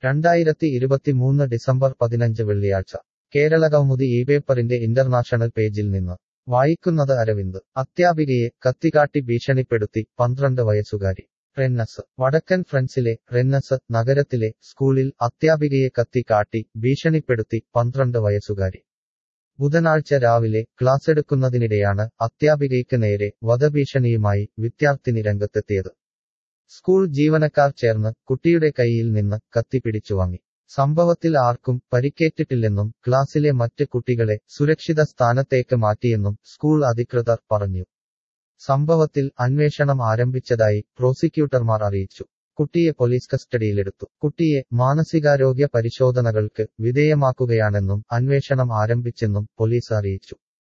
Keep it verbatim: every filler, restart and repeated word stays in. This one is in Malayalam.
രണ്ടായിരത്തി ഇരുപത്തിമൂന്ന് ഡിസംബർ പതിനഞ്ച് വെള്ളിയാഴ്ച കേരളകൗമുദി ഈ പേപ്പറിന്റെ ഇന്റർനാഷണൽ പേജിൽ നിന്ന് വായിക്കുന്നത് അരവിന്ദ് അധ്യാപികയെ കത്തികാട്ടി ഭീഷണിപ്പെടുത്തി പന്ത്രണ്ട് വയസ്സുകാരി റെന്നസ് വടക്കൻ ഫ്രൻസിലെ റെന്നസ് നഗരത്തിലെ സ്കൂളിൽ അധ്യാപികയെ കത്തികാട്ടി ഭീഷണിപ്പെടുത്തി പന്ത്രണ്ട് വയസ്സുകാരി ബുധനാഴ്ച രാവിലെ ക്ലാസ്സെടുക്കുന്നതിനിടെയാണ് അധ്യാപികയ്ക്ക് നേരെ വധഭീഷണിയുമായി വിദ്യാർത്ഥിനി രംഗത്തെത്തിയത് സ്കൂൾ ജീവനക്കാർ ചേർന്ന് കുട്ടിയുടെ കൈയിൽ നിന്ന് കത്തി പിടിച്ചുവാങ്ങി സംഭവത്തിൽ ആർക്കും പരിക്കേറ്റിട്ടില്ലെന്നും ക്ലാസിലെ മറ്റ് കുട്ടികളെ സുരക്ഷിത സ്ഥാനത്തേക്ക് മാറ്റിയെന്നും സ്കൂൾ അധികൃതർ പറഞ്ഞു സംഭവത്തിൽ അന്വേഷണം ആരംഭിച്ചതായി പ്രോസിക്യൂട്ടർമാർ അറിയിച്ചു കുട്ടിയെ പോലീസ് കസ്റ്റഡിയിലെടുത്തു കുട്ടിയെ മാനസികാരോഗ്യ പരിശോധനകൾക്ക് വിധേയമാക്കുകയാണെന്നും അന്വേഷണം ആരംഭിച്ചെന്നും പോലീസ് അറിയിച്ചു